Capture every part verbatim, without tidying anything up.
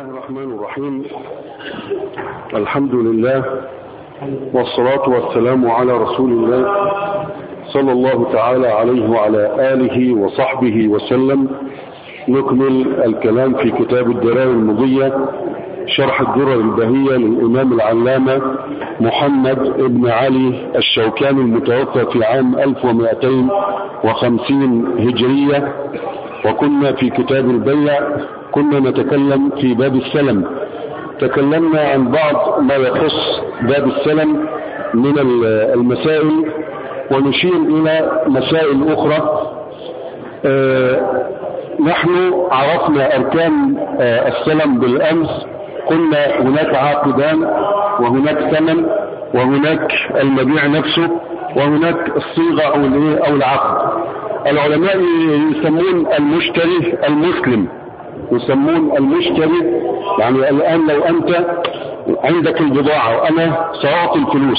الله الرحمن الرحيم. الحمد لله والصلاة والسلام على رسول الله صلى الله تعالى عليه وعلى آله وصحبه وسلم. نكمل الكلام في كتاب الدراية المضية شرح الدرر البهية للإمام العلامة محمد بن علي الشوكاني المتوفى في عام ألف ومئتين وخمسين هجرية. وكنا في كتاب البيع، كنا نتكلم في باب السلم. تكلمنا عن بعض ما يخص باب السلم من المسائل، ونشير إلى مسائل أخرى. آه نحن عرفنا أركان آه السلم بالأمس. قلنا هناك عاقدان، وهناك ثمن، وهناك المبيع نفسه، وهناك الصيغة أو أو العقد. العلماء يسمون المشتري المسلم، يسمون المشتري يعني الآن لو أنت عندك البضاعة وأنا سأعطي الفلوس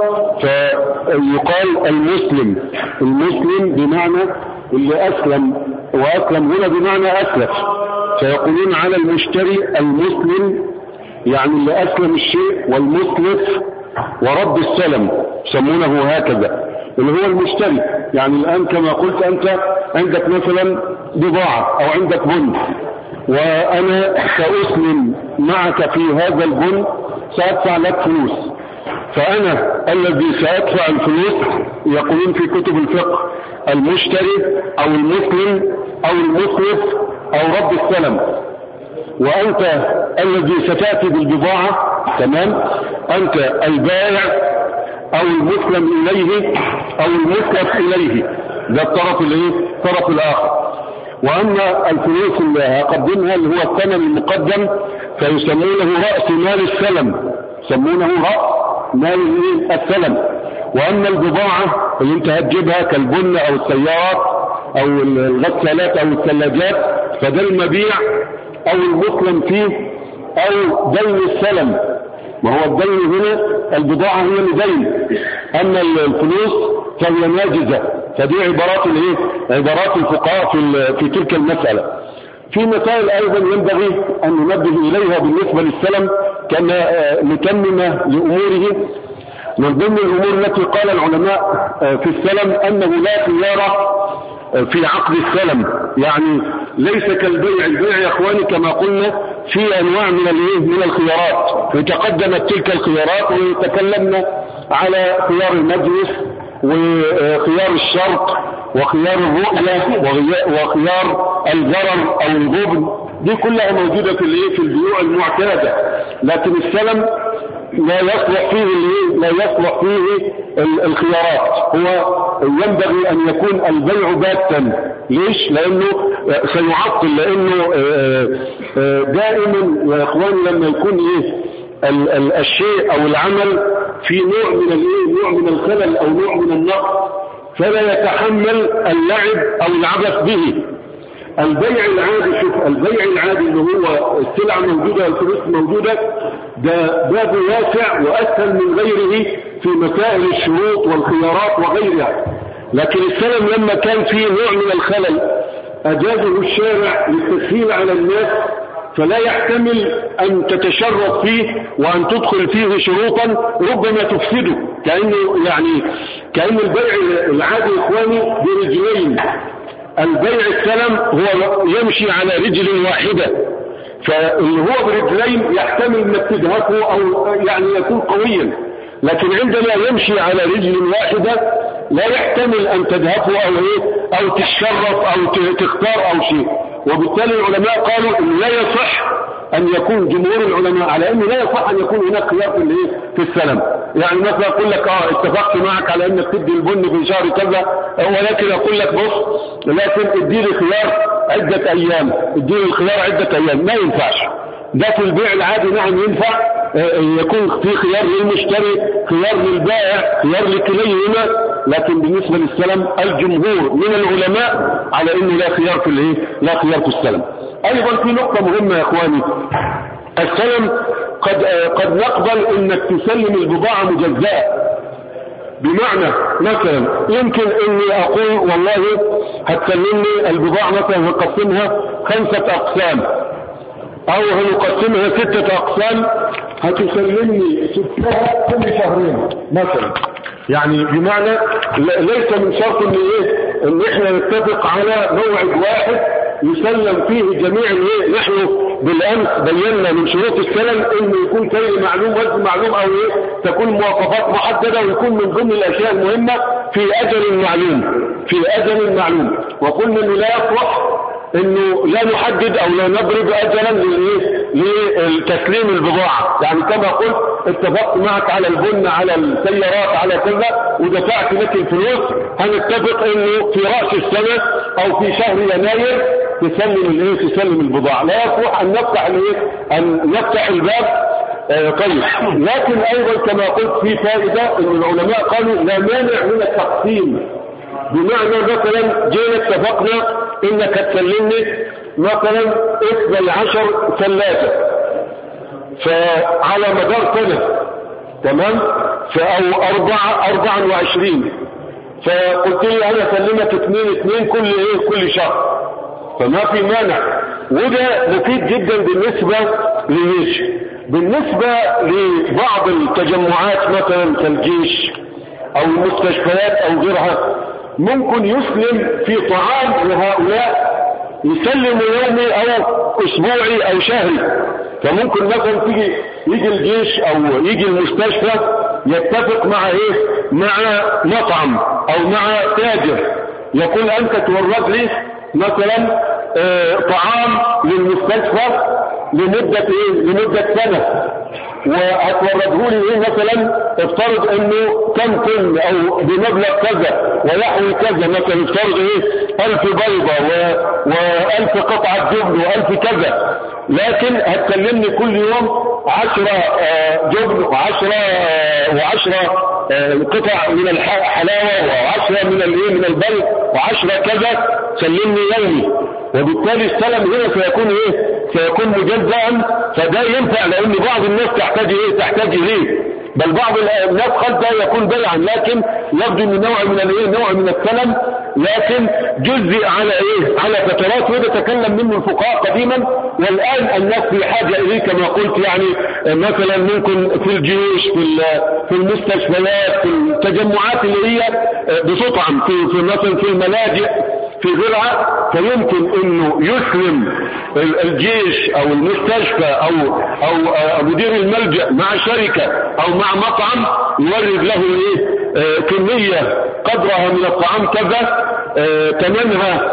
فيقال المسلم. المسلم بمعنى اللي أسلم، وأسلم هنا بمعنى أسلف، فيقولون على المشتري المسلم يعني اللي أسلم الشيء، والمسلف ورب السلم يسمونه هكذا اللي هو المشتري. يعني الآن كما قلت أنت عندك مثلا بضاعة أو عندك بن، وأنا سأسلم معك في هذا البن، سأدفع لك فلوس، فأنا الذي سأدفع الفلوس يقولون في كتب الفقه المشتري أو المسلم أو المسلف أو رب السلم. وأنت الذي ستأتي بالبضاعة، تمام، أنت البائع أو المسلم إليه أو المسلف إليه، ده الطرف الايه؟ الطرف الآخر. وأما الفلوس اللي هقدمها اللي هو الثمن المقدم فيسمونه رأس مال السلم، يسمونه رأس مال السلم. وأما البضاعة اللي انت هتجيبها كالبن أو السيارات أو الغسالات أو الثلاجات فده المبيع أو المسلم فيه أو دين السلم. ما هو الدين هنا البضاعة هي الدين، أما الفلوس فهي ناجزة. فدي عبارات الايه؟ عبارات الفقهاء في في تلك المسألة. في مسائل أيضا ينبغي أن ننبه إليها بالنسبة للسلم كما متممة لأموره. من ضمن الأمور التي قال العلماء في السلم أنه لا خيار في عقد السلم، يعني ليس كالبيع. البيع يا اخواني كما قلنا في انواع من الايه؟ من الخيارات، وتقدمت تلك الخيارات وتكلمنا على خيار المجلس وخيار الشرط وخيار الرؤية وخيار الضرر او الغبن. دي كلها موجودة في الايه؟ في البيوع المعتادة. لكن السلم لا يصلح فيه لا يصلح فيه الخيارات. هو ينبغي ان يكون البيع باتا. ليش؟ لانه سيعطل، لانه دائما يا اخواني لما يكون ايه الشيء او العمل في نوع من الايه نوع من الخلل او نوع من النقص فلا يتحمل اللعب او العبث به. البيع العادي، شوف البيع العادي اللي هو السلعة موجودة والفلوس موجودة، ده باب واسع وأسهل من غيره في مسائل الشروط والخيارات وغيرها. لكن السلم لما كان فيه نوع من الخلل أجازه الشارع للتسهيل على الناس، فلا يحتمل أن تتشرط فيه وأن تدخل فيه شروطا ربما تفسده. كأنه يعني كأن البيع العادي إخواني برجلين، البيع السلم هو يمشي على رجل واحدة، فاللي هو برجلين يحتمل انك تدهكه او يعني يكون قويا. لكن عندما يمشي على رجل واحدة لا يحتمل ان تدهكه او ايه او تشرف او تختار او شيء. وبالتالي العلماء قالوا ان لا يصح ان يكون جمهور العلماء على انه لا يصح ان يكون هناك خيار في الايه في السلم. يعني مثلا اقول لك اه اتفقت معك على انك تدي البن في شهر كذا، ولكن اقول لك بص لكن اديني خيار عدة ايام، اديني الخيار عدة ايام. ما ينفعش. ده في البيع العادي نعم ينفع يكون في خيار للمشتري، خيار للبائع، خيار لكليهما. لكن بالنسبة للسلم الجمهور من العلماء على انه لا خيار في الايه لا خيار في السلم. ايضا في نقطة مهمة يا اخواني، السلم قد قد نقبل انك تسلم البضاعة مجزأة. بمعنى مثلا يمكن اني اقول والله هتسلمني البضاعة مثلا هقسمها خمسة اقسام، او هنقسمها ستة اقسام هتسلمني ستها كل شهرين مثلا. يعني بمعنى ليس من شرط ان ايه ان احنا نتفق على موعد واحد يسلم فيه جميع الايه. نحن بالامس بينا من شروط السلم انه يكون كيل معلوم وزن معلوم او ايه تكون مواصفات محدده ويكون من ضمن الاشياء المهمه في اجل معلوم في اجل معلوم. وقلنا انه لا يصلح انه لا نحدد او لا نضرب اجلا للايه لتسليم البضاعه. يعني كما قلت اتفقت معك على البن على السيارات على كذا ودفعت لك الفلوس، هنتفق انه في راس السنه او في شهر يناير تسلم الايه تسلم البضاعه. لا يصلح ان نفتح الايه ان نفتح الباب طيب. لكن ايضا كما قلت في فائده ان العلماء قالوا لا مانع من التقسيم. بمعنى مثلا جينا اتفقنا انك تسلمني مثلا اثني عشر ثلاجة فعلى مدار سنة تمام او اربعة اربعة وعشرين فقلت لي انا اسلمك اثنين اثنين كل ايه كل شهر فما في مانع. وده مفيد جدا بالنسبة للجيش. بالنسبة لبعض التجمعات مثلا كالجيش او المستشفيات او غيرها ممكن يسلم في طعام لهؤلاء يسلم يومي او اسبوعي او شهري. فممكن مثلا تيجي يجي الجيش او يجي المستشفى يتفق مع ايه مع مطعم او مع تاجر يقول انت تورد لي مثلا اه طعام للمستشفى لمدة ايه لمدة سنة وهتورده لي ايه مثلا افترض انه كم طن او بمبلغ كذا ويحوي كذا مثلا افترض ايه الف بيضة والف قطعة جبن والف كذا. لكن هتكلمني كل يوم عشرة جبن وعشرة وعشرة قطع من الحلاوة وعشرة من الايه من البيض وعشرة كذا سلمني يومي. وبالتالي السلم هنا سيكون ايه سيكون مجزأ. فده ينفع لان بعض الناس تحتاج ايه تحتاج اليه بل بعض الناس قد ده يكون بيعا لكن يبدو من نوع من الايه نوع من السلم لكن جزء على ايه على فترات. وده تكلم منه الفقهاء قديما والان الناس في حاجه اليه كما قلت. يعني مثلا ممكن في الجيوش في في المستشفيات في التجمعات اللي هي بتطعم في في مثلا في الملاجئ في غيرها فيمكن انه يسلم الجيش او المستشفى او او مدير الملجأ مع شركة او مع مطعم يورد له ايه آه كمية قدرها من الطعام كذا آه ثمنها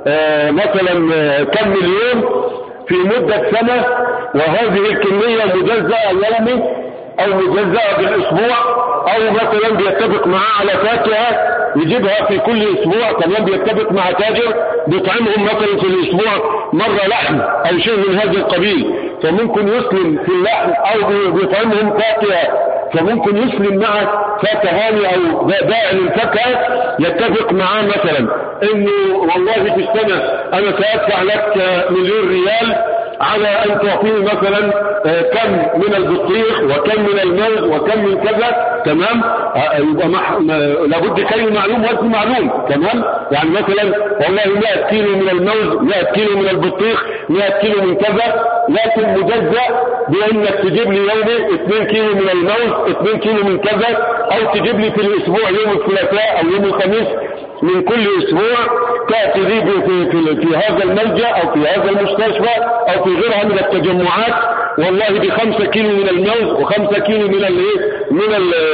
آه مثلا آه كم مليون في مدة سنة وهذه الكمية مجزأة يومي او مجزأة بالاسبوع او مثلا بيتفق معاه على فاكهة يجيبها في كل اسبوع. كمان بيتفق مع تاجر بيطعمهم مثلا في الاسبوع مرة لحم او شيء من هذا القبيل فممكن يسلم في اللحم او بيطعمهم فاكهة فممكن يسلم مع فاكهاني او بائع الفاكهة يتفق معاه مثلا انه والله في السنة انا سأدفع لك مليون ريال على ان تعطيني مثلا كم من البطيخ وكم من الموز وكم من كذا تمام. يبقى مح... لابد كيلو معلوم وزن معلوم تمام. يعني مثلا والله مئة كيلو من الموز مئة كيلو من البطيخ مئة كيلو من كذا لكن مجزأ بانك تجيب لي يومي اثنين كيلو من الموز اثنين كيلو من كذا او تجيب لي في الاسبوع يوم الثلاثاء او يوم الخميس من كل اسبوع تأتي لي في, في, في هذا الملجأ او في هذا المستشفى او في غيرها من التجمعات والله بخمسة كيلو من الموز وخمسة كيلو من الايه من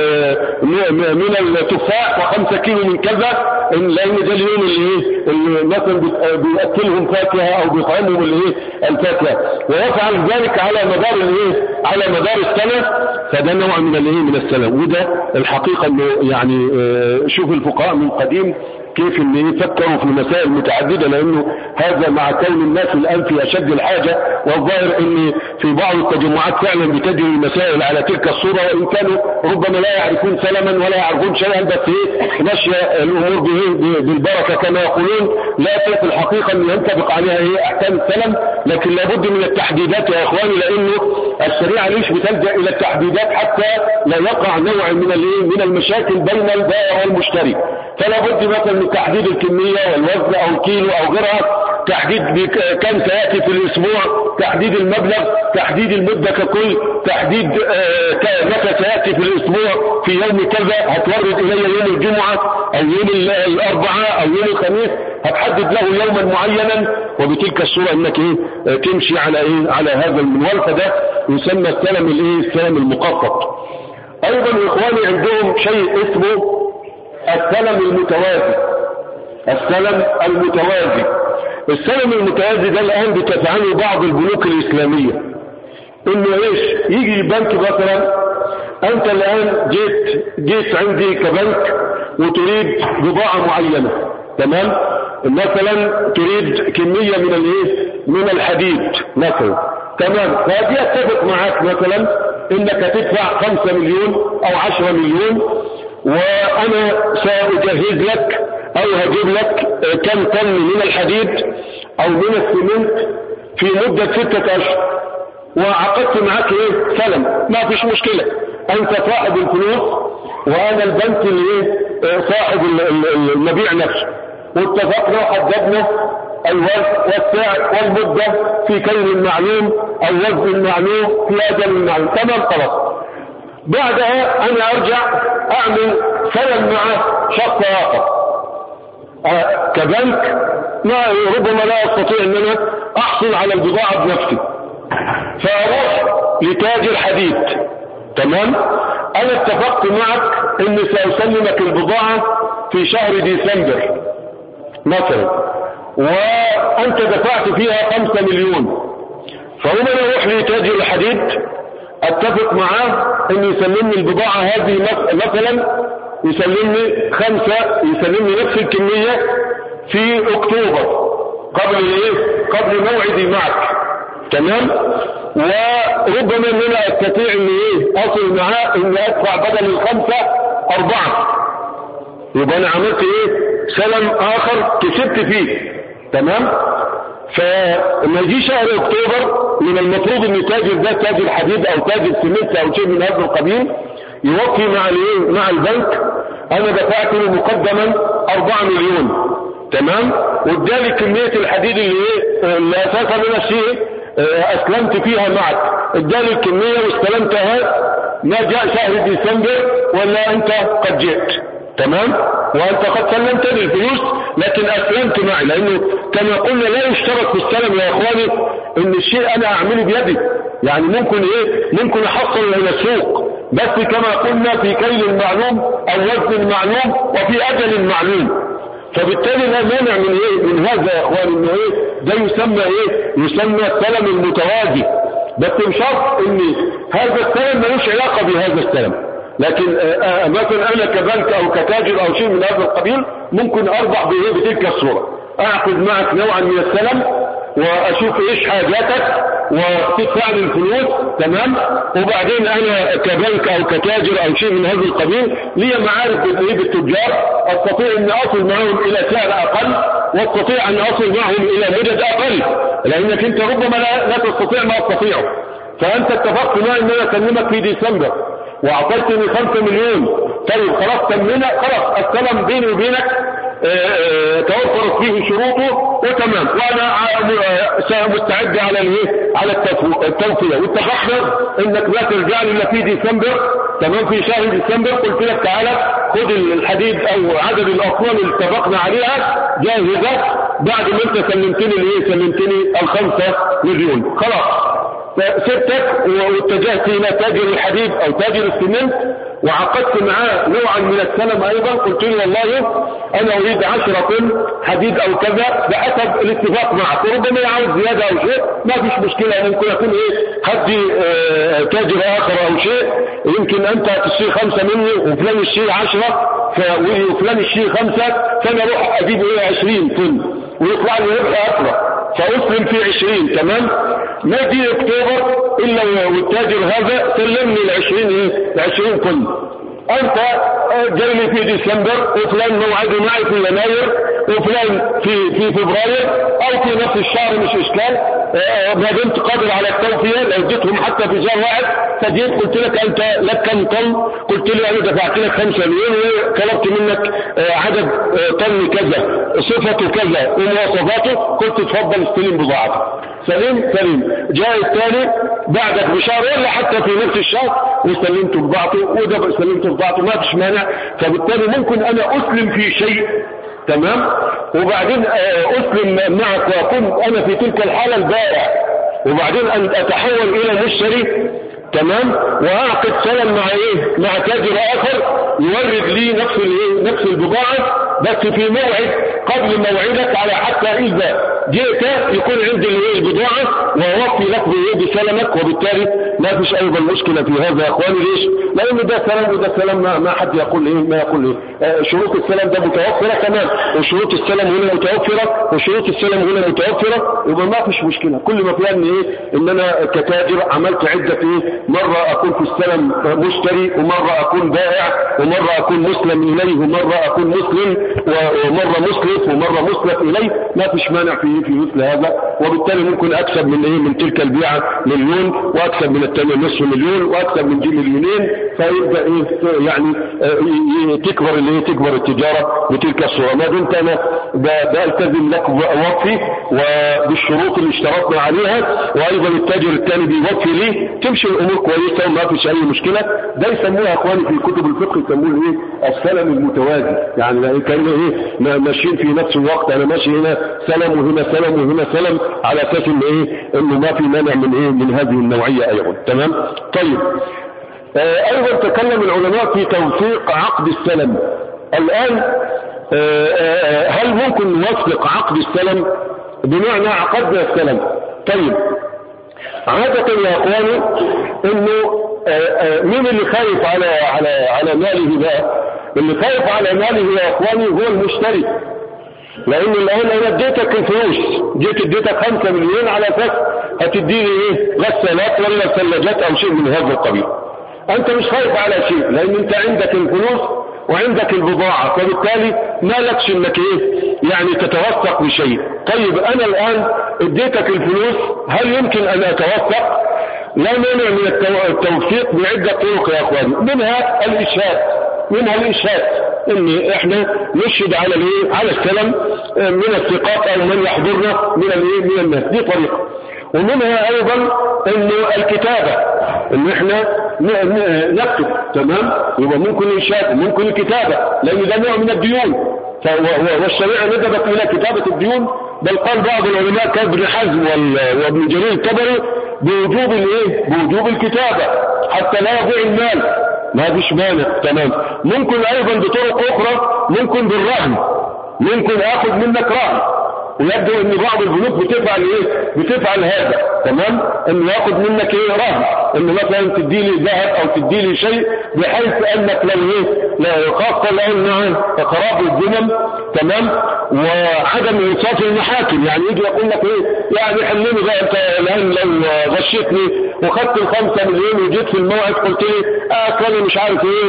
ال من التفاح وخمسة كيلو من كذا لان ده اليوم اللي مثلا بيأكلهم فاكهة او بيطعمهم الايه الفاكهة ويفعل ذلك على مدار الايه على مدار السنة. فده نوع من الايه من السلام. وده الحقيقة انه يعني شوف الفقهاء من قديم كيف ان يفكروا في مسائل متعددة لانه هذا مع كون الناس الان في اشد الحاجة والظاهر ان في بعض التجمعات فعلا بتجري المسائل على تلك الصورة وان كانوا ربما لا يعرفون سلما ولا يعرفون شيئا بس ايه ماشية الامور بالبركة كما يقولون. لا في الحقيقة ان ينطبق عليها ايه احكام السلم لكن لابد من التحديدات يا اخواني لانه الشريعة ليش بتلجأ الى التحديدات حتى لا يقع نوع من الايه من المشاكل بين البائع والمشتري. فلا بد مثلا من تحديد الكمية والوزن او الكيلو او غيرها تحديد كم سيأتي في الاسبوع، تحديد المبلغ، تحديد المدة ككل، تحديد متى سيأتي في الاسبوع في يوم كذا، هتورد الي يوم الجمعة او يوم الاربعاء او يوم الخميس، هتحدد له يوما معينا، وبتلك الصورة انك ايه تمشي على ايه على هذا المنوال. فده يسمى السلم الايه السلم المقسط. ايضا اخواني عندهم شيء اسمه السلم المتوازي. السلم المتوازي السلم المتوازي ده الان بتفعله بعض البنوك الاسلامية. انه ايش؟ يجي البنك مثلا، انت الان جيت جيت عندي كبنك وتريد بضاعة معينة، تمام؟ مثلا تريد كمية من الايه من الحديد مثلا، تمام؟ فاجي اتفق معاك مثلا انك تدفع خمسة مليون او عشرة مليون، وانا ساجهز لك او هجيب لك كم طن من الحديد او من السمنت في مدة ستة اشهر، وعقدت معاك ايه سلم، ما فيش مشكلة، انت صاحب الفلوس وانا البنك اللي ايه صاحب المبيع نفسه، واتفقنا وحددنا الوزن والسعر والمدة في كيل معلوم او وزن معلوم في اجل معلوم، تمام خلاص. بعدها انا ارجع اعمل سلم مع شخص اخر أه كبنك، ما ربما لا استطيع ان انا احصل على البضاعة بنفسي، فاروح لتاجر حديد، تمام؟ انا اتفقت معك اني سأسلمك البضاعة في شهر ديسمبر مثلا، وانت دفعت فيها خمسة مليون، فهنا اروح لتاجر الحديد اتفق معاه ان يسلمني البضاعة هذه مثلا، يسلمني خمسة يسلمني نفس الكمية في اكتوبر قبل ايه قبل موعدي معك، تمام؟ وربما ان انا استطيع ان ايه اصل معاه ان ادفع بدل الخمسة اربعة، يبقى انا عملت ايه سلم اخر كسبت فيه، تمام؟ فما يجي شهر اكتوبر من المفروض ان تاجر ده تاجر حديد او تاجر سمنت او شيء من هذا القبيل يوفي مع الايه مع البنك، انا دفعت له مقدما أربعة مليون، تمام؟ وادالي كمية الحديد اللي ايه اللي اساسا انا شيء اسلمت فيها معك، ادالي الكمية واستلمتها، ما جاء شهر ديسمبر ولا انت قد جئت، تمام؟ وانت قد سلمتني الفلوس لكن اسلمت معي، لانه كما قلنا لا يشترط في السلم يا اخواني ان الشيء انا اعمله بيدي، يعني ممكن ايه ممكن احصل الى السوق، بس كما قلنا في كيل معلوم او وزن معلوم وفي اجل معلوم. فبالتالي لا مانع من ايه من هذا يا اخواني، انه ايه ده يسمى ايه يسمى السلم المتوازي، بس بشرط ان هذا السلم ملوش علاقة بهذا السلم. لكن مثلا انا كبنك او كتاجر او شيء من هذا القبيل ممكن اربح بايه بتلك الصورة، اعقد معك نوعا من السلم واشوف ايش حاجاتك وتدفع لي الفلوس، تمام؟ وبعدين انا كبنك او كتاجر او شيء من هذا القبيل لي معارف بالايه بالتجار، استطيع ان اصل معهم الى سعر اقل، واستطيع ان اصل معهم الى مدد اقل، لانك انت ربما لا, لا تستطيع ما استطيعه. فانت اتفقت معي ان انا اكلمك في ديسمبر واعطيتني خمسة مليون، طيب خلاص تمنا، خلاص السلم بيني وبينك توفرت فيه شروطه وتمام، وانا مستعد على الايه على التوفية، واتفقنا انك لا ترجع لي الا في ديسمبر، تمام؟ في شهر ديسمبر قلت لك تعالى خذ الحديد او عدد الاطنان اللي اتفقنا عليها جاهزة بعد ما انت سلمتني الايه سلمتني الخمسة مليون، خلاص سبتك واتجهت الى تاجر الحديد او تاجر السمنت وعقدت معاه نوعا من السلم ايضا، قلت له والله انا اريد عشرة طن حديد او كذا بحسب الاتفاق معك، وربما يعاود زيادة او شيء ما فيش مشكلة، ممكن يكون ايه هدي اه تاجر اخر او شيء، يمكن انت تشتري خمسة مني وفلان يشتري عشرة وفلان يشتري خمسة، فانا اروح اجيب ايه عشرين طن ويطلع لي ربح اكبر فأسلم في عشرين، تمام؟ ما يجي اكتوبر الا والتاجر هذا سلمني العشرين ايه العشرين طن، انت جاي لي في ديسمبر وفلان موعده معي في يناير وفلان في في فبراير او في نفس الشهر مش اشكال، ما دمت قادر على التوفيه لو اديتهم حتى في شهر واحد، فجيت قلت لك انت لك كم طن، قلت لي انا دفعت لك خمسة مليون وطلبت منك عدد طن كذا صفته كذا ومواصفاته، قلت اتفضل استلم بضاعتك. سليم سليم. جاء الثاني بعدك بشهر ولا حتى في نفس الشهر وسلمت بضاعته وده سلمت بضاعته، ما فيش مانع. فبالتالي ممكن انا اسلم في شيء تمام، وبعدين اسلم معك واكون انا في تلك الحالة البائع، وبعدين ان اتحول الى مشتري تمام، واعقد سلم مع ايه مع تاجر اخر يورد لي نفس الايه نفس البضاعة بس في موعد قبل موعدك، على حتى اذا جئت يكون عندي الايه البضاعة واوفي لك بايه بسلمك، وبالتالي ما فيش ايضا مشكلة في هذا يا اخواني. ليش؟ لان ده سلام وده سلام، ما, ما حد يقول ايه ما يقول ايه آه شروط السلام ده متوفرة تمام، وشروط السلام هنا متوفرة وشروط السلام هنا متوفرة، يبقى ما فيش مشكلة. كل ما فيها ان ايه ان انا كتاجر عملت عدة ايه، مرة اكون في السلام مشتري، ومرة اكون بائع، ومرة اكون مسلم اليه، ومرة اكون مسلم، ومرة مسلف، ومرة مسلف اليه، ما فيش مانع في في مثل هذا. وبالتالي ممكن اكسب من ايه من تلك البيعة مليون، واكسب من الثانية نصف مليون، واكسب من دي مليونين، فيبدا ايه يعني اه تكبر اللي تكبر التجارة بتلك الصورة. ما دمت انا بلتزم لك ووفي وبالشروط اللي اشترطنا عليها، وايضا التاجر الثاني بيوفي لي، تمشي الامور كويسة وما فيش اي مشكلة. ده يسموها اخواني في كتب الفقه يسموه ايه السلم المتوازي، يعني كان ايه ماشيين في نفس الوقت، انا ماشي هنا سلم وهنا سلم وهنا سلم، على اساس ان ايه انه ما في مانع من ايه من هذه النوعية ايضا تمام. طيب آه ايضا تكلم العلماء في توثيق عقد السلم. الان آه آه هل ممكن نوثق عقد السلم؟ بمعنى عقدنا السلم. طيب عادة يا اخواني انه مين اللي خايف على على على ماله بقى؟ اللي خايف على ماله يا اخواني هو المشتري، لان الان انا اديتك الفلوس، جيت اديتك خمسة مليون على اساس هتديني ايه غسالات ولا ثلاجات او شيء من هذا القبيل. انت مش خايف على شيء لان انت عندك الفلوس وعندك البضاعة، فبالتالي ما لكش انك ايه يعني تتوثق بشيء. طيب انا الان اديتك الفلوس، هل يمكن ان اتوثق؟ لا مانع من التوثيق بعدة طرق يا اخواني، منها الاشهاد، منها الاشهاد ان احنا نشهد على الايه على السلم من الثقات او من يحضرنا من الايه من الناس، دي طريقة. ومنها ايضا انه الكتابة، ان احنا نكتب تمام، يبقى ممكن الاشهاد ممكن الكتابة، لان ده نوع من الديون، والشريعة ندبت الى كتابة الديون، بل قال بعض العلماء كابن حزم وابن جرير الطبري بوجوب الايه بوجوب الكتابة حتى لا يضيع المال، ما فيش مانع تمام. ممكن ايضا بطرق اخرى، ممكن بالرهن، ممكن اخذ منك رهن، ويبدو ان بعض البنوك بتفعل ايه بتفعل هذا تمام، انه ياخذ منك ايه رهن، انه مثلا تدي لي ذهب او تدي لي شيء، بحيث انك لو ايه لا خاصه الان مع قراب الذمم تمام، وعدم انصاف المحاكم، يعني يجي يقول لك ايه يعني حلني بقى انت الان لو غشيتني وخدت الخمسة مليون وجيت في الموعد قلت لي اه كان مش عارف ايه،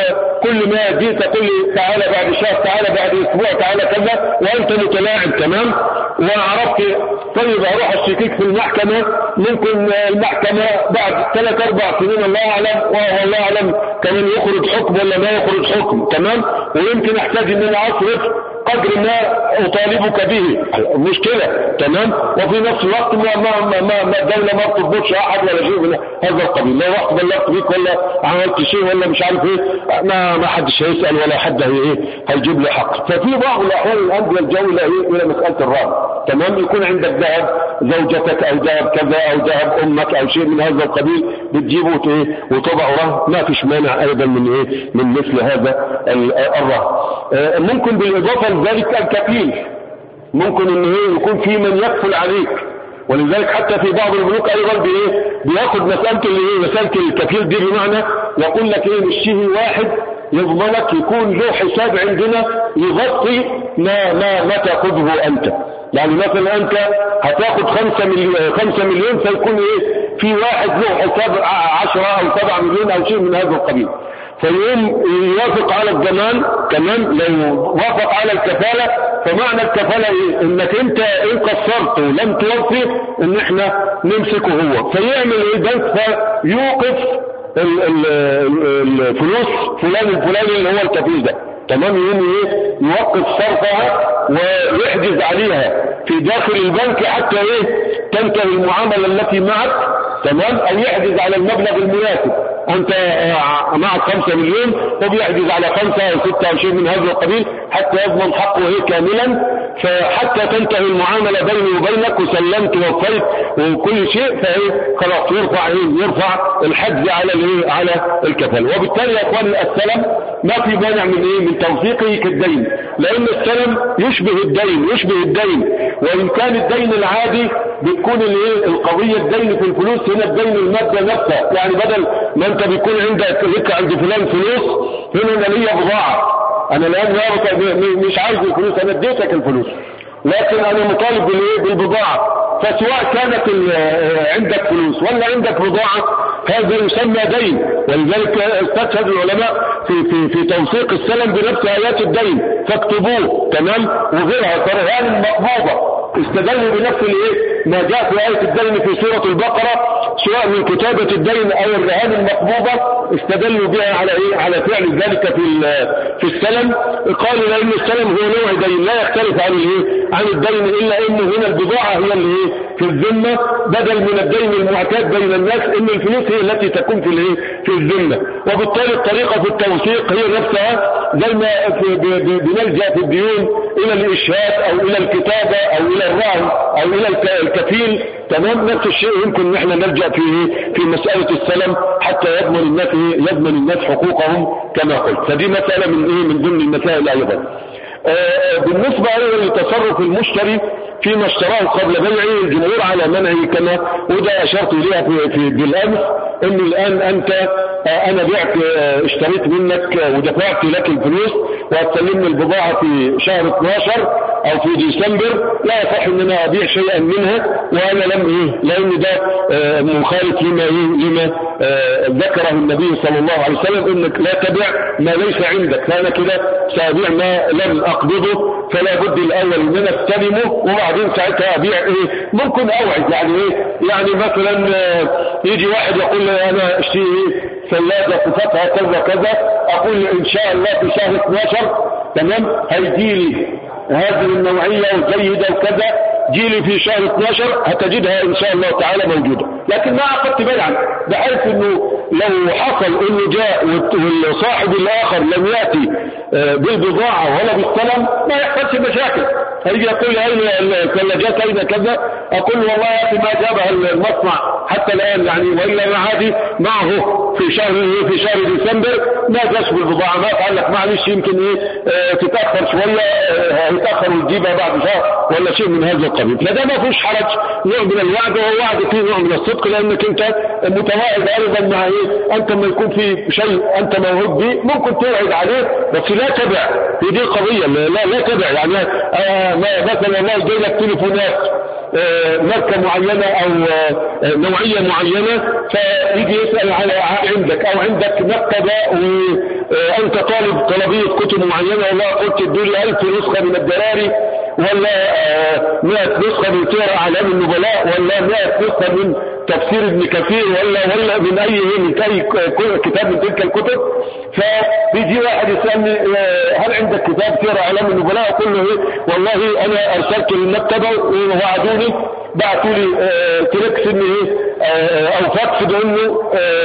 وكل ما جيت تقول لي تعالى بعد شهر، تعالى بعد اسبوع، تعالى كذا، وانت متلاعب تمام، وعرفت طيب اروح اشتكيك في المحكمة، ممكن المحكمة بعد ثلاث اربع سنين الله اعلم والله اعلم كمان يخرج حكم ولا ما يخرج حكم تمام، ويمكن احتاج ان انا اصرف قدر ما اطالبك به، مشكلة تمام. وفي نفس الوقت ما ما ما ما الدولة ما بتضبطش احد ولا شيء من هذا القبيل، لو رحت بلغت بيك ولا عملت شيء ولا مش عارف ايه، ما ما حدش هيسأل ولا حد هي ايه هيجيب لي حق. ففي بعض الاحيان الان بيلجأوا الى ايه الى مسألة الرهن تمام، يكون عندك ذهب زوجتك او ذهب كذا او ذهب امك او شيء من هذا القبيل، بتجيبه ايه وتضع رهن، ما فيش مانع ايضا من ايه من مثل هذا الرهن. ممكن بالاضافة لذلك الكفيل، ممكن ان هي يكون في من يكفل عليك، ولذلك حتى في بعض البنوك ايضا بايه بياخد مسألة الايه مسألة الكفيل دي، بمعنى يقول لك ايه مشيه واحد يضمنك، يكون له حساب عندنا يغطي ما ما ما تاخذه انت، يعني مثلا انت هتاخد خمسة مليون خمسة مليون فيكون ايه في واحد له حساب عشرة او سبعة مليون او شيء من هذا القبيل، فيقوم يوافق على الضمان كمان، لو وافق على الكفالة فمعنى الكفالة ايه؟ انك انت ان قصرت ولم توفي ان احنا نمسكه هو، فيعمل ايه البنك؟ فيوقف ال ال الفلوس فلان الفلاني اللي هو الكفيل ده، تمام، يقوم ايه يوقف صرفها ويحجز عليها في داخل البنك حتى ايه تنتهي المعاملة التي معك، تمام، او يحجز على المبلغ المناسب. انت معك خمسة مليون وبيحجز على خمسة او ستة او شيء من هذا القبيل حتى يضمن حقه ايه كاملا، فحتى تنتهي المعاملة بيني وبينك وسلمت ووفيت وكل شيء، فايه خلاص يرفع ايه يرفع الحجز على الايه على الكفل. وبالتالي يا اخوان السلم ما في مانع من ايه من توثيقه كالدين، لان السلم يشبه الدين يشبه الدين وان كان الدين العادي بتكون الايه القضية الدين في الفلوس، هنا الدين المادة نفسها، يعني بدل ما انت بيكون عندك لك عند فلان فلوس، هنا انا ليا بضاعة، انا الان مش عايز الفلوس، انا اديتك الفلوس لكن انا مطالب بالايه بالبضاعة، فسواء كانت عندك فلوس ولا عندك بضاعة هذا يسمى دين. ولذلك استشهد العلماء في في في توثيق السلم بنفس آيات الدين فاكتبوه، تمام، وغيرها كرهان مقبوضة، استدلوا بنفس الايه ما جاء في آية الدين في سورة البقرة، سواء من كتابة الدين او الرهان المقبوضة، استدلوا بها على ايه على فعل ذلك في في السلم. قالوا لان السلم هو نوع دين لا يختلف عن الايه عن الدين، الا انه هنا البضاعة هي اللي ايه في الذمة بدل من الدين المعتاد بين الناس، ان الفلوس هي التي تكون في الايه في الذمة. وبالتالي الطريقة في التوثيق هي نفسها زي ما بنلجأ في الديون الى الاشهاد او الى الكتابة او الى الرهن او الى الكفيل، تمام، نفس الشيء يمكن نحن نلجأ في في مسألة السلم حتى يضمن الناس يضمن الناس حقوقهم كما قلت. فدي مسألة من ايه من ضمن المسائل ايضا. آه بالنسبة ايضا لتصرف المشتري فيما اشتراه قبل بيعه، الجمهور على منعه كما وده اشرت اليها في, في بالامس، ان الان انت آه انا بعت آه اشتريت منك ودفعت لك الفلوس وهتسلمني البضاعة في شهر اثناشر او في ديسمبر، لا يصح ان انا ابيع شيئا منها وانا لم ايه لان ده آه مخالف لما ايه لما آه ذكره النبي صلى الله عليه وسلم، انك لا تبيع ما ليس عندك، فانا كده سابيع ما لم اقبضه، فلا بد الاول ان انا استلمه وبعدين ساعتها ابيع ايه ممكن اوعد، يعني ايه يعني مثلا آه يجي واحد يقول لي انا اشتري ايه ثلاجة صفتها كذا كذا، اقول ان شاء الله في شهر اثناشر تمام هيجيلي هذه النوعية وجيدة وكذا، جيلي في شهر اثناشر هتجدها ان شاء الله تعالى موجودة، لكن ما عقدت بيعا بحيث انه لو حصل انه جاء والصاحب الاخر لم يأتي بالبضاعة ولا بالسلم ما يحصلش مشاكل. هيجي يقول لي اين الثلاجات اين كذا، اقول والله يا اخي ما جابها المصنع حتى الان يعني، والا ما عادي معه في شهر في شهر ديسمبر ما جاش بالبضاعة، ما قال لك معلش يمكن ايه اه تتاخر شويه اه هيتاخر وتجيبها بعد شهر ولا شيء من هذا القبيل، فده ما فيش حرج، نوع من الوعد وهو وعد فيه نوع من الصدق، لانك انت متواعد ايضا مع ايه انت لما يكون في شيء انت موعود به ممكن توعد عليه، بس لا تبع في دي قضيه، لا لا تبع يعني اه مثلا والله جاي لك تليفونات اه ماركه معينه او اه نوعيه معينه، فيجي يسال على عندك او عندك مكتبه وانت طالب طلبيه كتب معينه، والله قلت ادوني ألف نسخه من الدراري ولا مئة نسخة من سير أعلام النبلاء ولا مئة نسخة من تفسير ابن كثير ولا ولا من أي من أي كتاب من تلك الكتب، فبيجي واحد يسألني هل عندك كتاب سير أعلام النبلاء؟ أقول له إيه والله أنا أرسلت للمكتبة ووعدوني بعثوا لي تلكس إن إيه أو فاكس بأنه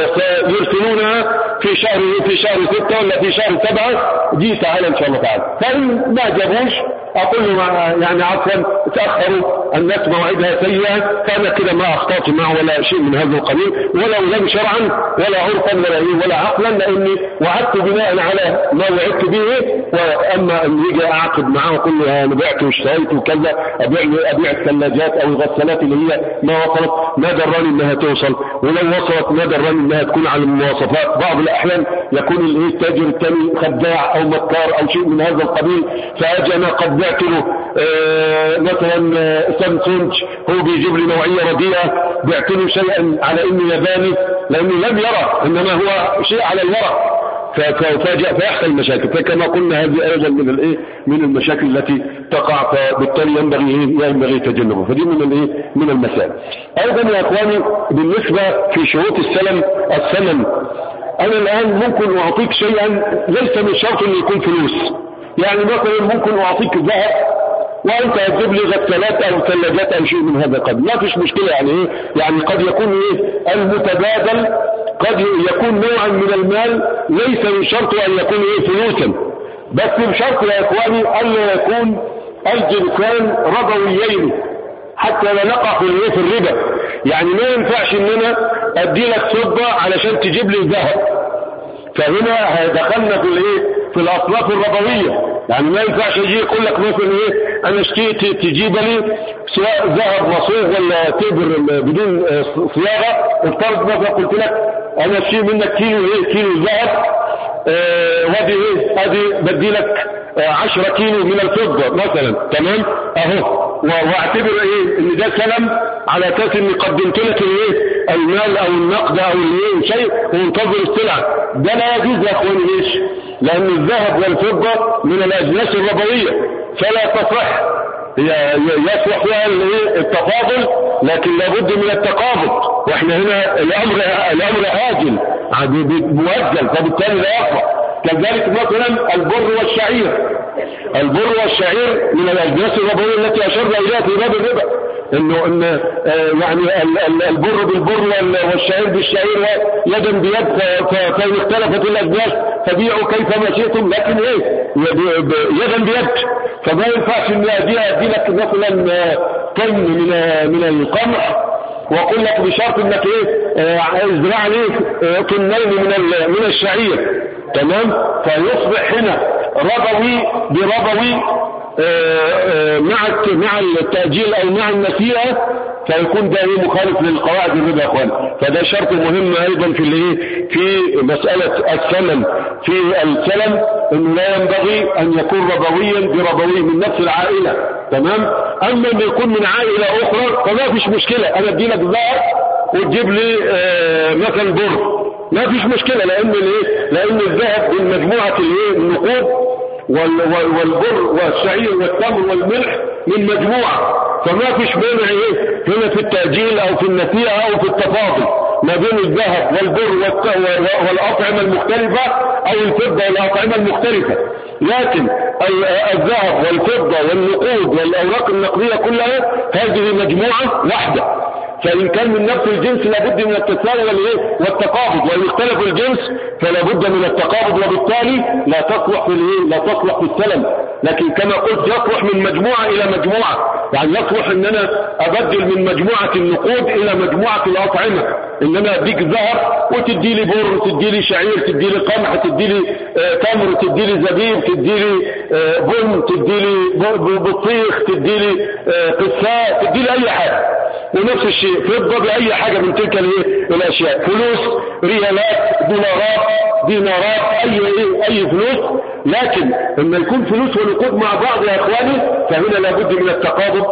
سيرسلونها في شهر في شهر ستة ولا في شهر سبعة، دي تعالى إن شاء الله تعالى. فإن ما جابوش أقول له يعني عفوا تأخروا الناس موعدها سيئة، فأنا كده ما أخطأت معه ولا شيء من هذا القبيل، ولو لم شرعا ولا عرفا ولا إيه ولا عقلا، لأني وعدت بناء على ما وعدت به. وأما أن يجي أعقد معه وأقول له أنا بعت واشتريت وكذا، أبيع أبيع الثلاجات أو الغسالات اللي هي ما وصلت، ما دراني إنها توصل، ولو وصلت ما دراني إنها تكون على المواصفات. بعض الأحيان يكون التاجر الثاني خداع أو مكار أو شيء من هذا القبيل، فأجي أنا قد بعت له آه مثلا آه سامسونج هو بيجيب لي نوعية رديئة، بعت له شيئا على انه ياباني لانه لم يرى، انما هو شيء على الورق، ففاجأ فيحصل مشاكل. فكما قلنا هذه ايضا من الايه من المشاكل التي تقع، فبالتالي ينبغي ايه ينبغي تجنبها. فدي من الايه من المسائل. ايضا يا اخواني بالنسبه في شروط السلم الثمن، انا الان ممكن اعطيك شيئا ليس من شرط انه يكون فلوس. يعني مثلا ممكن اعطيك ذهب وانت هتجيب لي غسالات او ثلاجات او شيء من هذا القبيل، ما فيش مشكله. يعني ايه يعني قد يكون ايه المتبادل قد يكون نوعا من المال ليس من شرط ان يكون ايه فلوسا، بس بشرط يا اخواني الا يكون الجنسان ربويين حتى لا نقع في الايه في الربا. يعني ما ينفعش ان انا ادي لك فضه علشان تجيب لي ذهب، فهنا دخلنا في الايه في الاصناف الربويه. يعني ما ينفعش يجي يقول لك مثلا ايه انا اشتريت تجيب لي سواء ذهب مصوغ ولا تبر بدون صياغه. افترض مثلا قلت لك انا اشتري منك كيلو ايه كيلو ذهب، اه وادي ايه ادي بدي لك عشرة كيلو من الفضه مثلا، تمام اهو، واعتبر ايه ان ده سلم على اساس اني قدمت لك الايه المال او النقد او الايه شيء وانتظر السلعه. ده لا يجوز يا اخواني. ليش؟ لان الذهب والفضه من الاجناس الربويه فلا تصح، يصلح فيها التفاضل لكن لابد من التقابض، واحنا هنا الامر الامر آجل مؤجل فبالتالي لا يصلح. كذلك مثلا البر والشعير، البر والشعير من الاجناس الربويه التي اشرنا اليها في باب الربا، انه ان آه يعني البر بالبر والشعير بالشعير يدا بيد، فان اختلفت الاجناس فبيعوا كيفما شئتم، لكن ايه يدا بيد. فما ينفعش ان ادي ادي لك مثلا طن من من القمح واقول لك بشرط انك ايه ازرع لي طنين من من الشعير، تمام؟ فيصبح هنا ربوي بربوي مع مع التأجيل او مع النسيئة، فيكون ده ايه مخالف للقواعد الربا يا اخوان. فده شرط مهم ايضا في الايه في مسألة الثمن في السلم، انه لا ينبغي ان يكون ربويا بربوي من نفس العائلة، تمام؟ اما ان يكون من عائلة اخرى فما فيش مشكلة، انا ادي لك ذهب وتجيب لي مثلا بر، ما فيش مشكلة، لان الايه لان الذهب من مجموعة الايه النقود والبر والشعير والتمر والملح من مجموعة، فما فيش مانع ايه هنا في التأجيل او في النسيئة او في التفاضل ما بين الذهب والبر والأطعمة المختلفة او الفضة والأطعمة المختلفة. لكن الذهب والفضة والنقود والاوراق النقدية كلها هذه مجموعة واحدة، فإن كان من نفس الجنس لابد من التساوي والتقابض، وإن اختلف الجنس فلا بد من التقابض، وبالتالي لا تصلح في الايه لا تصلح في السلم. لكن كما قلت يصلح من مجموعة إلى مجموعة، يعني يصلح ان انا ابدل من مجموعة النقود الى مجموعة الاطعمة، ان انا اديك ذهب وتدي لي بر، تدي لي شعير، تدي لي قمح، تدي لي آه تمر، تدي لي زبيب، تدي لي آه بن، تدي لي بطيخ، تدي لي آه قساء، تدي لي اي حاجة. ونفس الشيء فضة باي حاجة من تلك الاشياء، فلوس، ريالات، دولارات، دينارات، اي اي اي فلوس. لكن لما يكون فلوس ونقود مع بعض يا اخواني فهنا لابد من التقابض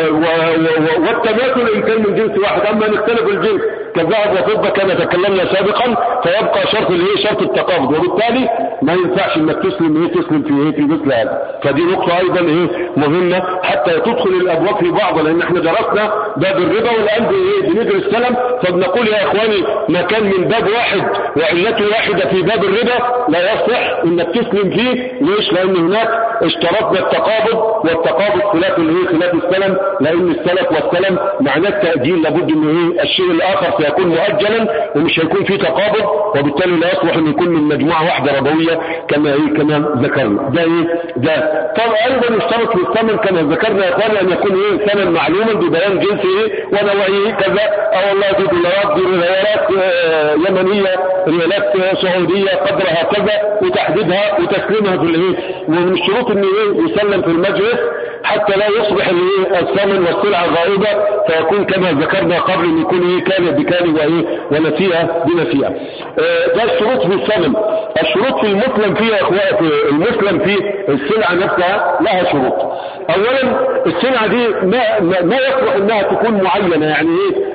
والتماثل ان كان من جنس واحد. اما نختلف الجنس كالذهب وفضة كما تكلمنا سابقا فيبقى شرط الايه شرط التقابض، وبالتالي ما ينفعش انك تسلم ايه تسلم في ايه في مثل هذا. فدي نقطة ايضا ايه مهمة حتى تدخل الابواب في بعض، لان احنا درسنا باب الربا والان ايه بندرس السلم، فبنقول يا اخواني ما كان من باب واحد وعلته واحدة في باب الربا لا يصح انك تسلم فيه. ليش؟ لان هناك اشترطنا التقابض، والتقابض خلاف الايه خلاف السلم، لان السلف والسلم معناه التأجيل، لابد ان ايه الشيء الاخر سيكون مؤجلا ومش هيكون فيه تقابض، وبالتالي لا يصلح ان يكون من مجموعة واحدة ربوية كما ايه كما ذكرنا. ده ايه ده طبعا ايضا يشترط في الثمن كما ذكرنا يا اخواني ان يكون ايه ثمن معلوما ببيان جنس ايه ونوعيه كذا، او والله دي دولارات، دي ريالات آه يمنية، ريالات سعودية قدرها كذا، وتحديدها وتسليمها في الايه. ومن الشروط ان ايه يسلم في المجلس حتى لا يصبح الايه الثمن والسلعة غائبة، فيكون كما ذكرنا قبل ان يكون ايه كان بكان وايه ونسيئة بنسيئة. آه ده الشروط في الثمن. الشروط في المسلم فيها يا اخواتي، المسلم في السلعة نفسها لها شروط. اولا السلعة دي ما, ما, ما يصلح انها تكون معينة، يعني ايه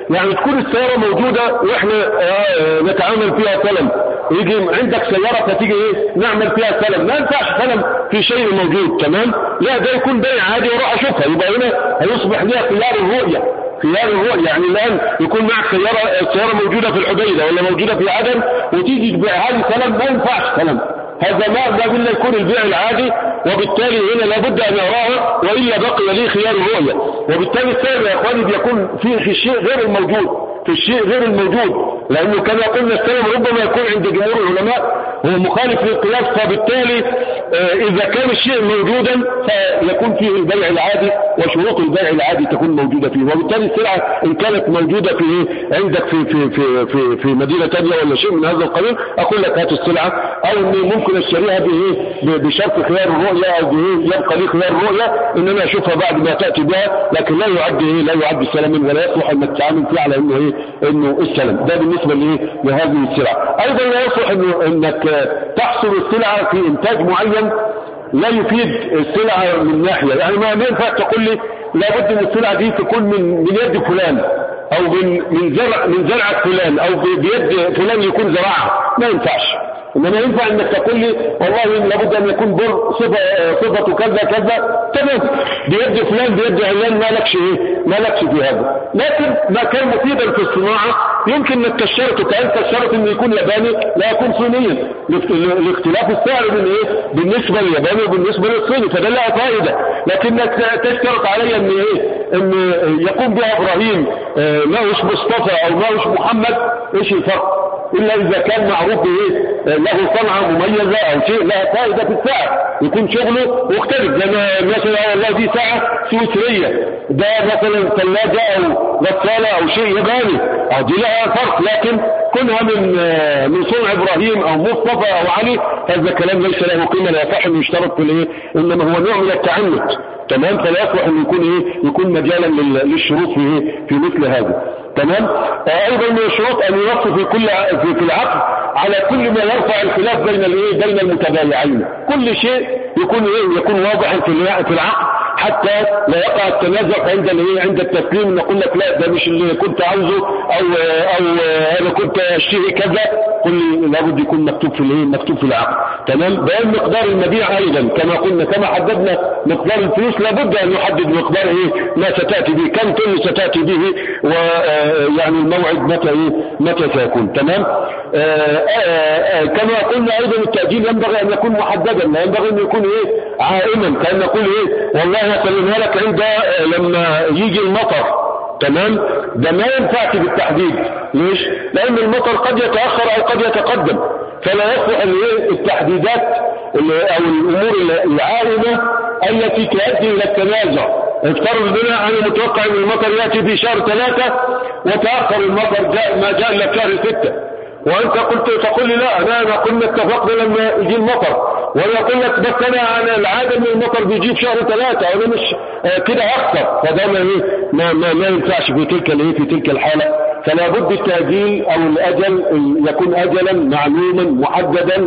يعني تكون السيارة موجودة واحنا اه نتعامل فيها سلم، يجي عندك سيارة فتيجي ايه نعمل فيها سلم، ما ينفعش سلم في شيء موجود. تمام، لا ده يكون بيع عادي واروح اشوفها، يبقى هنا هيصبح ليها خيار الرؤية. خيار الرؤية يعني الآن يكون معك سيارة السيارة موجودة في الحديدة ولا موجودة في عدن وتيجي تبيعها لي سلم، ما ينفعش سلم. هذا ما لا بد يكون البيع العادي، وبالتالي هنا لابد ان يراها والا بقي لي خيار الرؤية. وبالتالي السعر يا اخواني بيكون فيه في الشيء غير الموجود، في الشيء غير الموجود، لانه كما قلنا السلم ربما يكون عند جمهور العلماء هو مخالف للقياس، فبالتالي آه اذا كان الشيء موجودا فيكون فيه البيع العادي وشروط البيع العادي تكون موجودة فيه. وبالتالي السلعة ان كانت موجودة في عندك في في في في, في مدينة ثانيه ولا شيء من هذا القبيل، اقول لك هات السلعة، او اني ممكن اشتريها بايه بشرط خيار الرؤية، او بايه يبقى لي خيار الرؤية ان انا اشوفها بعد ما تأتي بها، لكن لا يعد ايه لا يعد سلما ولا يصلح انك تتعامل فيه على انه ايه انه السلم. ده بالنسبة لايه لهذه السلعة. ايضا لا يصلح انه انك تحصل السلعة في انتاج معين لا يفيد السلعة من ناحية، يعني ما ينفع تقول لي لابد ان السلعة دي تكون من من يد فلان، او من من زرع من زرعة فلان، او بيد فلان يكون زرعها، ما ينفعش. انما ينفع انك تقول لي والله لابد ان يكون بر صفة صفته كذا كذا، تمام، بيد فلان بيد علان، ما لكش ايه ما لكش في هذا. لكن ما كان مفيدا في الصناعة يمكن انك تشترط، كأنت تشترط انه يكون ياباني لا يكون صينيا، لاختلاف السعر من ايه بالنسبة للياباني وبالنسبة للصيني، فده لها فائدة. لكنك تشترط علي ان ايه ان يقوم بها ابراهيم اه ما هوش مصطفى او ما هوش محمد، ايش الفرق؟ إلا إذا كان معروف بإيه له صنعة مميزة أو شيء لها فائدة في الساعة، يكون شغله مختلف. زي مثلا والله دي ساعة سويسرية، ده مثلا ثلاجة أو غسالة أو شيء ياباني، أو دي لها فرق. لكن كونها من من صنع إبراهيم أو مصطفى أو علي، هذا كلام ليس له قيمة، لا يصح أن يشترط في الإيه، إنما هو نوع من التعنت. تمام، فلا يصلح أن يكون إيه يكون مجالا للشروط في إيه في مثل هذا. تمام. ايضا من الشروط ان ينص في كل في, في العقد على كل ما يرفع الخلاف بين الايه بين المتبايعين، كل شيء يكون ايه يكون واضحا في في العقد، حتى لا يقع التنازع عند الايه عند التسليم، نقول لك لا ده مش اللي كنت عاوزه، او او انا كنت اشتري كذا، كل لابد يكون مكتوب في الايه مكتوب في العقد. تمام. بيان مقدار المبيع ايضا كما قلنا، كما حددنا مقدار الفلوس لابد ان يحدد مقدار ايه ما ستاتي به، كم طن ستاتي به، و يعني الموعد متى ايه متى سيكون. تمام. آآ آآ كما قلنا ايضا التأجيل ينبغي ان يكون محددا، لا ينبغي ان يكون ايه عائما، كان نقول ايه والله هسلمها لك عند لما يجي المطر. تمام. ده ما ينفعش بالتحديد. ليش؟ لان المطر قد يتأخر او قد يتقدم، فلا يصلح الايه التحديدات او الامور العائمة التي تؤدي الى التنازع. افترض بنا انا متوقع ان المطر ياتي في شهر ثلاثة وتأخر المطر جاء ما جاء الا في شهر ستة، وانت قلت تقول لي لا انا انا قلنا اتفقنا لما يجي المطر، وانا اقول لك بس انا انا العاده ان المطر بيجي في شهر ثلاثة وانا مش آه كده اخسر، فده ما ايه ما ما, ما ينفعش في تلك الايه في تلك الحاله. فلا بد التأجيل او الاجل يكون اجلا معلوما محددا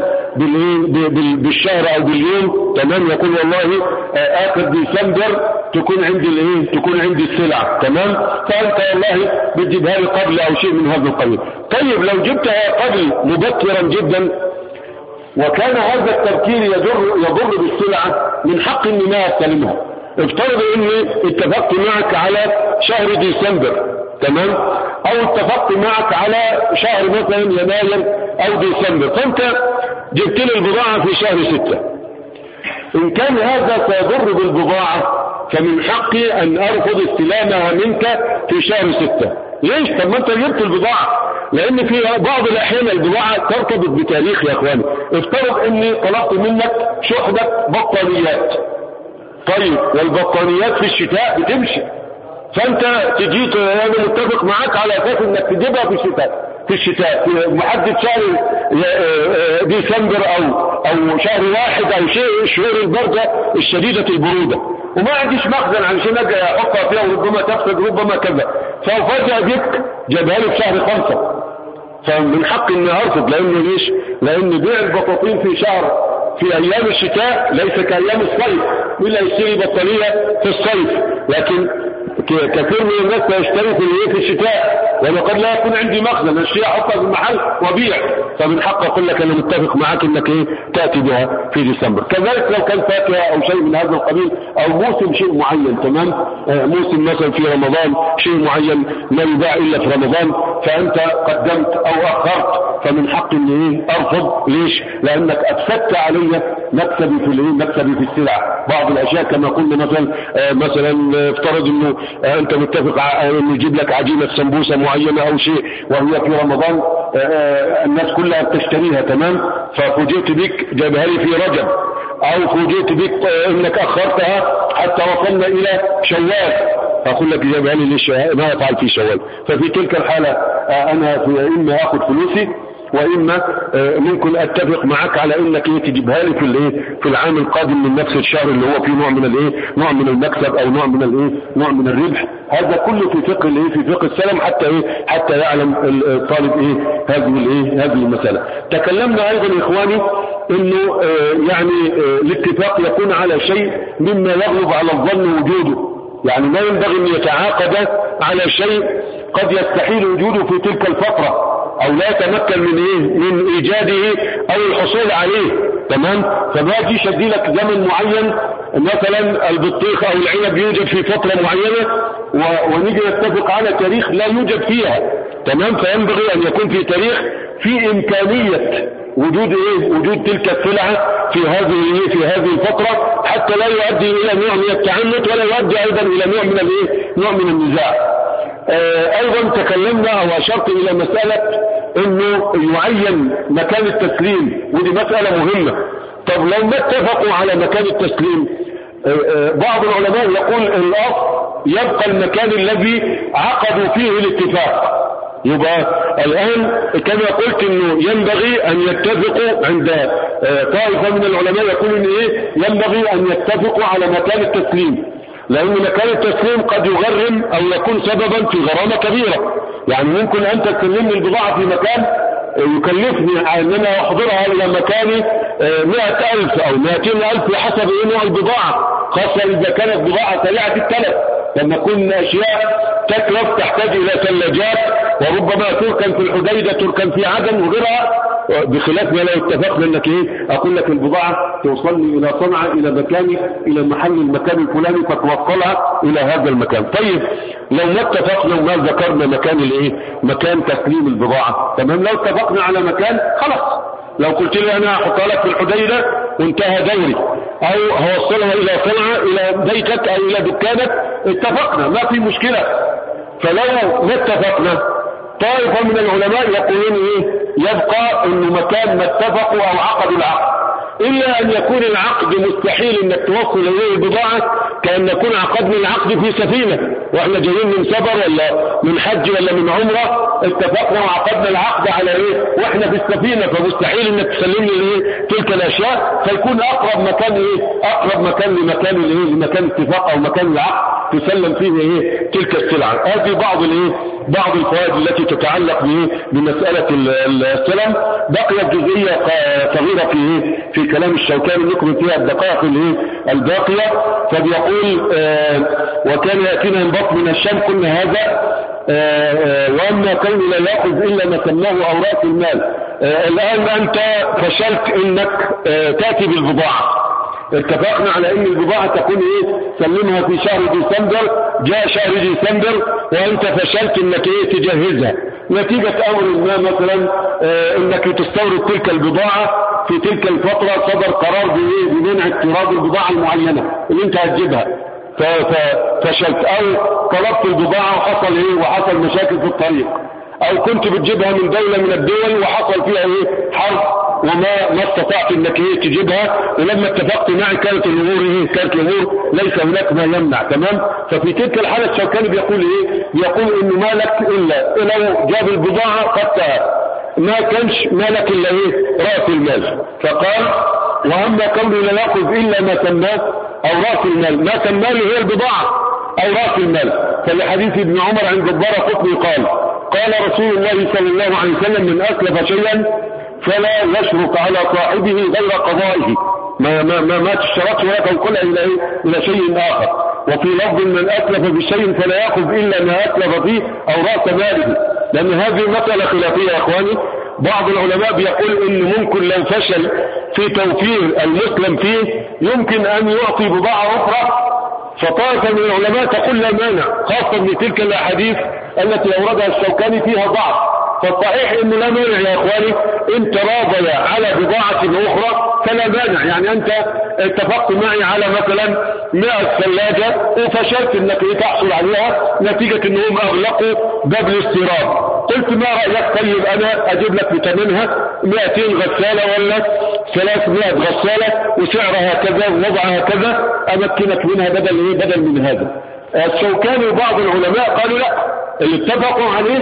بالشهر او باليوم. تمام. يقول والله آه اخر ديسمبر تكون عندي الايه تكون عندي السلعه. تمام. فانت والله بتجيبها لي قبل او شيء من هذا القبيل. طيب لو جبتها قبل مبكرا جدا وكان هذا التبكير يضر يضر بالسلعه، من حق اني ما استلمها. افترض اني اتفقت معك على شهر ديسمبر، تمام، او اتفقت معك على شهر مثلا يناير او ديسمبر، فانت جبت لي البضاعه في شهر ستة. ان كان هذا سيضر بالبضاعه فمن حقي ان ارفض استلامها منك في شهر ستة. ليش؟ طب ما انت جبت البضاعة، لان في بعض الاحيان البضاعة ترتبط بتاريخ يا اخواني. افترض اني طلبت منك شحنة بطانيات، طيب والبطانيات في الشتاء بتمشي، فانت تجيت انا متفق معاك على اساس انك تجيبها في الشتاء في الشتاء في محدد شهر ديسمبر او او شهر واحد او شيء شهور البردة الشديدة البرودة، وما عنديش مخزن علشان اجي احطها فيها وربما تفسد ربما كذا، ففجأة بك جابها لي في شهر خمسة، فمن حق اني ارفض. لانه ليش؟ لان بيع البطاطين في شهر في ايام الشتاء ليس كايام الصيف، الا يشتري بطانية في الصيف، لكن كثير من الناس يشتري في في الشتاء وانا قد لا يكون عندي مخزن، الشيء احطها في المحل وبيع، فمن حق اقول لك انا متفق معاك انك ايه تاتي بها في ديسمبر. كذلك لو كان فاكهه او شيء من هذا القبيل او موسم شيء معين، تمام، آه موسم مثلا في رمضان شيء معين لا يباع الا في رمضان، فانت قدمت او اخرت، فمن حق اني ايه ارفض. ليش؟ لانك افسدت علي مكسبي في الايه مكسبي في السلع. بعض الاشياء كما قلنا مثلا آه مثلا افترض انه آه انت متفق انه يجيب لك عجينه سمبوسه معينه او شيء وهي في رمضان آه آه الناس كلها بتشتريها، تمام، ففوجئت بك جابها لي في رجب، او فوجئت بك آه انك اخرتها حتى وصلنا الى شوال، فاقول لك جابها لي ليش ما افعل في شوال. ففي تلك الحاله آه انا في اما اخذ فلوسي واما ممكن اتفق معك على انك ايه تجيبها لي في الايه في العام القادم من نفس الشهر اللي هو فيه نوع من الايه نوع من المكسب او نوع من الايه نوع من الربح. هذا كله في فقه الايه في فقه السلم حتى ايه حتى يعلم الطالب ايه هذه الايه هذه المساله. تكلمنا ايضا يا اخواني انه اه يعني اه الاتفاق يكون على شيء مما يغلب على الظن وجوده، يعني ما ينبغي ان يتعاقد على شيء قد يستحيل وجوده في تلك الفتره او لا يتمكن من ايه من ايجاده او الحصول عليه، تمام. فما جيش ادي لك زمن معين مثلا البطيخ او العنب يوجد في فتره معينه ونيجي نتفق على تاريخ لا يوجد فيها، تمام. فينبغي ان يكون في تاريخ في امكانيه وجود ايه وجود تلك السلعه في هذه في هذه الفتره حتى لا يؤدي الى نوع من التعنت ولا يؤدي ايضا الى نوع من الايه نوع من النزاع. آه ايضا تكلمنا او اشرت الى مسألة انه يعين مكان التسليم، ودي مسألة مهمة. طب لو ما اتفقوا على مكان التسليم، آه آه بعض العلماء يقول الاصل يبقى المكان الذي عقدوا فيه الاتفاق. يبقى الان كما قلت انه ينبغي ان يتفقوا عند آه طائفة من العلماء يقول ان ايه ينبغي ان يتفقوا على مكان التسليم، لأن مكان التسليم قد يغرم أو يكون سببا في غرامة كبيرة. يعني ممكن أن تسلمني البضاعة في مكان يكلفني أن أنا أحضرها إلى مكان مئة ألف أو مئتين ألف حسب نوع البضاعة، خاصة إذا كانت بضاعة سريعة التلف، لما تكون أشياء تكلف تحتاج إلى ثلاجات وربما تركن في الحديدة تركن في عدن وغيرها، بخلاف ما لو اتفقنا انك ايه اقول لك البضاعة توصلني الى صنعاء الى مكاني الى محل المكان الفلاني فتوصلها الى هذا المكان. طيب لو ما اتفقنا وما ذكرنا مكان الايه مكان تسليم البضاعة، تمام، لو اتفقنا على مكان خلاص، لو قلت لي انا هحطها لك في الحديدة وانتهى دوري، او هوصلها الى صنعاء الى بيتك او الى دكانك، اتفقنا ما في مشكلة. فلو ما اتفقنا طائفة من العلماء يقولون ايه يبقى انه مكان ما اتفقوا او عقدوا العقد، الا ان يكون العقد مستحيل انك توصل اليه البضاعة، كأن نكون عقدنا العقد في سفينة واحنا جايين من سفر ولا من حج ولا من عمرة، اتفقنا وعقدنا العقد على ايه واحنا في السفينة، فمستحيل انك تسلمني ايه تلك الاشياء، فيكون اقرب مكان ايه اقرب مكان لمكان الايه لمكان اتفاق او مكان العقد تسلم فيه ايه تلك السلعة. هذه بعض الايه بعض الفوائد التي تتعلق بايه بمسألة السلم. بقيت جزئية صغيرة في ايه في كلام الشوكاني نكمل فيها الدقائق الايه الباقية. فبيقول آه وكان يأتينا ينبط من الشام كنا هذا آه آه واما كون لا يأخذ الا ما سماه اوراق المال. آه الان انت فشلت انك آه تأتي بالبضاعة، اتفقنا على ان البضاعة تكون ايه سلمها في شهر ديسمبر، جاء شهر ديسمبر وانت فشلت انك ايه تجهزها، نتيجة امر ما مثلا اه انك تستورد تلك البضاعة في تلك الفترة صدر قرار بايه بمنع استيراد البضاعة المعينة اللي انت هتجيبها ففشلت، او طلبت البضاعة وحصل ايه وحصل مشاكل في الطريق، او كنت بتجيبها من دولة من الدول وحصل فيها ايه حرب وما ما استطعت انك ايه تجيبها، ولما اتفقت معي كانت الامور ايه كانت الامور ليس هناك ما يمنع، تمام. ففي تلك الحالة الشوكاني بيقول ايه بيقول انه ما لك الا لو جاب البضاعة قد ما كانش ما لك الا ايه رأس المال. فقال واما كونه لا يأخذ الا ما سماه او رأس المال، ما سماه هي البضاعة او رأس المال. فلحديث ابن عمر عند الدارقطني قال قال رسول الله صلى الله عليه وسلم من اسلف شيئا فلا يشرط على صاحبه غير قضائه، ما ما ما, ما تشترطش ولا تنقلها الى ايه الى شيء اخر. وفي لفظ من أتلف بشيء فلا يأخذ إلا ما أتلف فيه أو رأس ماله، لأن هذه مسألة خلافية يا أخواني. بعض العلماء بيقول إن ممكن لو فشل في توفير المسلم فيه يمكن أن يعطي بضاعة أخرى، فطائفة من العلماء تقول لا مانع، خاصة من تلك الأحاديث التي أوردها الشوكاني فيها ضعف. فالصحيح إنه لا مانع يا إخواني، إن تراضي على بضاعة أخرى فلا مانع. يعني أنت اتفقت معي على مثلا مئة ثلاجة وفشلت إنك تحصل عليها نتيجة إنهم أغلقوا باب الاستيراد، قلت ما رأيك طيب أنا أجيب لك بثمنها مئتين غسالة ولا ثلاثمائة غسالة وسعرها كذا ووضعها كذا، أمكنك منها بدل إيه بدل من هذا. الشوكاني وبعض العلماء قالوا لا، اللي اتفقوا عليه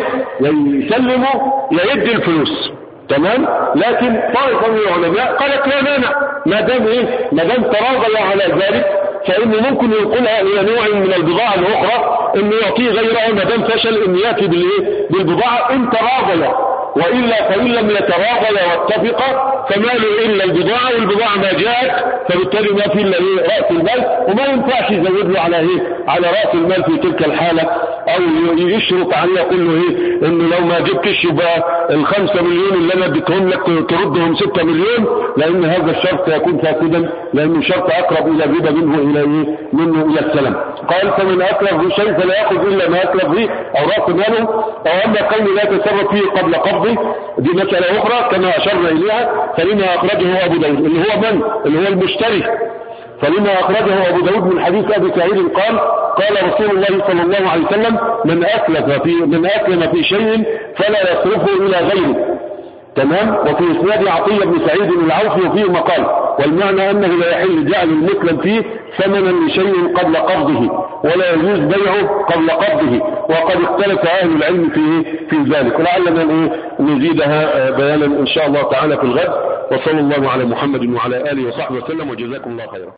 يسلموا يدي الفلوس، تمام. لكن طائفة من العلماء قالت لا مانع، ما دام ايه ما دام تراضي على ذلك فإنه ممكن ينقلها إلى نوع من البضاعة الأخرى، إنه يعطيه غيرها ما دام فشل إن يأتي بالايه بالبضاعة إن تراضي، وإلا فإن لم يتراضي واتفقا فما له إلا البضاعة، والبضاعة ما جاءت فبالتالي ما في إلا إيه رأس المال، وما ينفعش يزود له على إيه على رأس المال في تلك الحالة، أو يشرط عليه يقول له إيه إنه لو ما جبتش يبقى الخمسة مليون اللي أنا اديتهم لك تردهم ستة مليون، لأن هذا الشرط يكون فاسدا، لأنه شرط أقرب إلى الربا منه إلى إيه منه إلى السلام. قال فمن أتلف شيء فلا يأخذ إلا ما أتلف فيه أو رأس ماله، أو أما قوم لا يتصرف فيه قبل قبضه دي مسألة أخرى كما أشرنا إليها. فلما أخرجه أبو داود اللي هو من اللي هو المشتري، فلما أخرجه أبو داود من حديث أبي سعيد قال قال رسول الله صلى الله عليه وسلم من أتلف في من أتلف في شيء فلا يصرفه إلى غيره، تمام. وفي إسناد عطية بن سعيد العوفي وفيه مقال، والمعنى أنه لا يحل جعل المسلم فيه ثمنا لشيء قبل قبضه، ولا يجوز بيعه قبل قبضه، وقد اختلف أهل العلم في في ذلك، ولعلنا نزيدها بيانا إن شاء الله تعالى في الغد. وصلى الله على محمد وعلى آله وصحبه وسلم، وجزاكم الله خيرا.